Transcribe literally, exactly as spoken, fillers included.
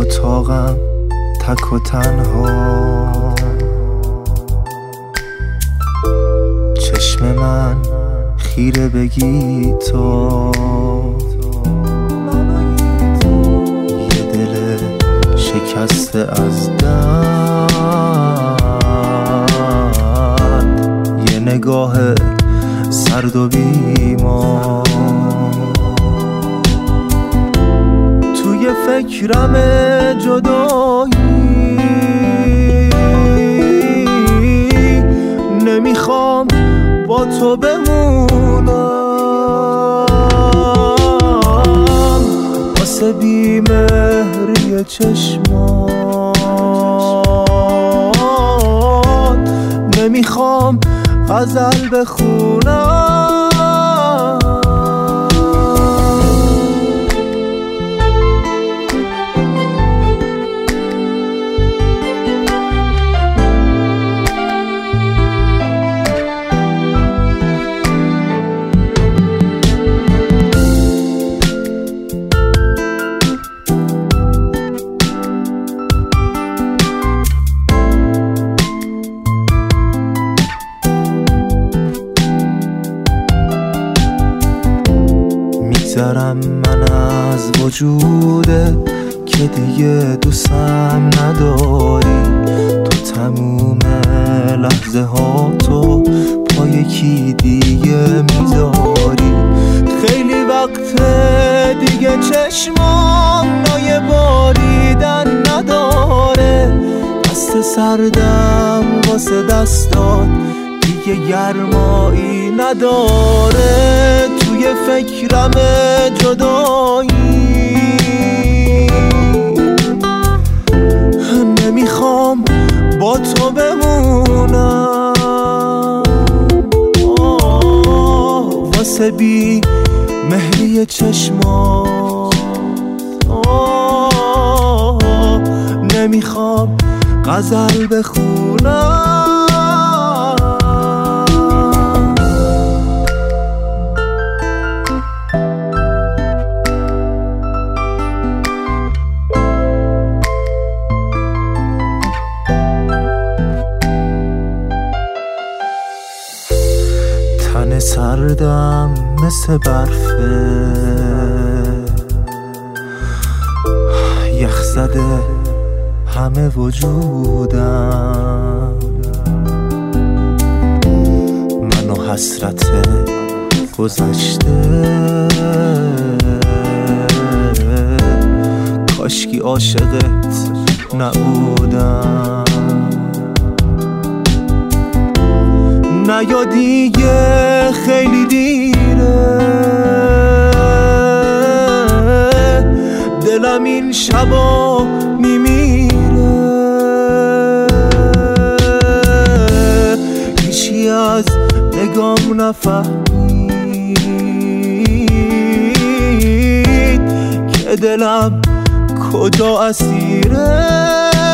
اتاقم تک و تنها، چشم من خیره بگی تو، یه دل شکسته از درد، یه نگاه سرد و بیمار، توی فکرم جدایی، نمیخوام با تو بمونم، واسه بیمهری چشمات نمیخوام غزل بخونم. میگذرم من از وجوده که دیگه دوستم نداری، تو تموم لحظه ها تو پای یکی دیگه میذاری، خیلی وقت دیگه چشمام نای باریدن نداره، دست سردم واسه دستات دیگه گرمایی نداره، توی فکرم جدایی، نمیخوام با تو بمونم، واسه بی مهری چشمات نمیخوام غزل بخونم. تن سردم مثل برفه، یخ زده همه وجودم، من و حسرت گذشته، کاشکی عاشقت نبودم، نه یا دیگه خیلی دیره، دلم این شبا میمیره، هیچی از نگام نفهمید که دلم کجا اسیره.